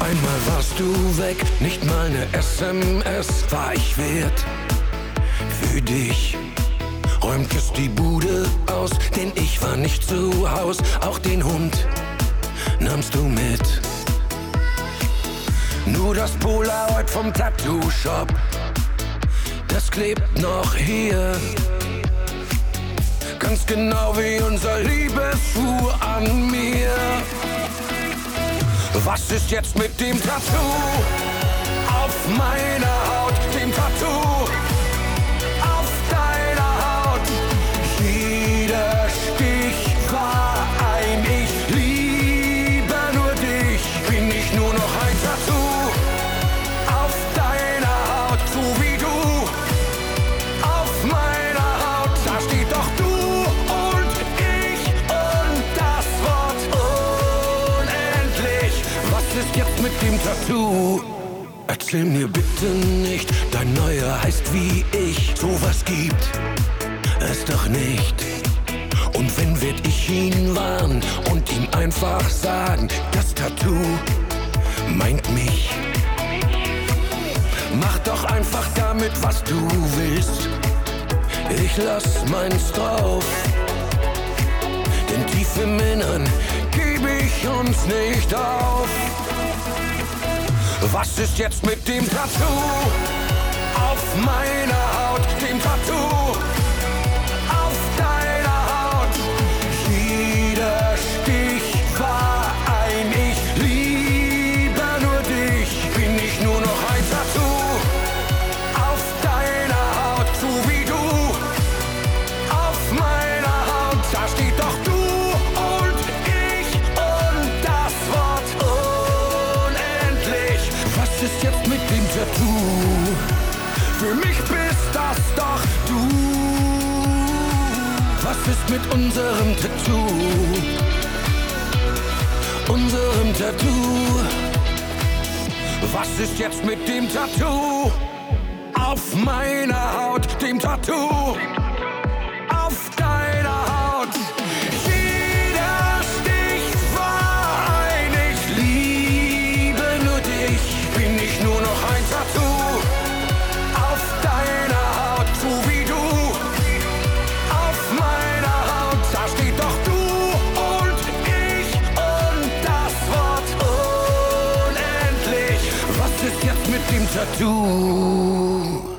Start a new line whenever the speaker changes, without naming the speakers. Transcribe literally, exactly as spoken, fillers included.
Einmal warst du weg, nicht mal ne S M S war ich wert. Für dich räumtest die Bude aus, denn ich war nicht zu Haus. Auch den Hund nahmst du mit. Nur das Polaroid vom Tattoo-Shop, das klebt noch hier. Ganz genau wie unser Liebesruh an mir. Was ist jetzt mit dem Tattoo auf meiner Haut, dem Tattoo auf deiner Haut? Jeder Stich war ein Ich liebe nur dich. Bin ich nur noch ein Tattoo auf deiner Haut, so wie du auf meiner Haut. Da steht doch du und ich und das Wort unendlich. Was ist jetzt mit dem Tattoo? Erzähl mir bitte nicht, dein Neuer heißt wie ich. Sowas gibt es doch nicht. Und wenn, werd ich ihn warnen und ihm einfach sagen, das Tattoo meint mich. Mach doch einfach damit, was du willst. Ich lass meins drauf. Denn tief im Innern geb ich uns nicht auf. Was ist jetzt mit dem Tattoo auf meiner Haut, dem Tattoo auf deiner Haut? Jeder Stich war ein Ich liebe nur dich. Bin ich nur noch ein Tattoo auf deiner Haut, so wie du auf meiner Haut. Da steht doch du und ich und das Wort unendlich. Was ist jetzt mit dem Tattoo? Für mich bist das doch du. Was ist mit unserem Tattoo? Unserem Tattoo. Was ist jetzt mit dem Tattoo auf meiner Haut, dem Tattoo auf deiner Haut? Jeder Stich war ein Ich liebe nur dich. Bin ich nur noch ein Tattoo auf deiner Haut, so wie du auf meiner Haut. Da steht doch du und ich und das Wort unendlich. Was ist jetzt mit dem Tattoo?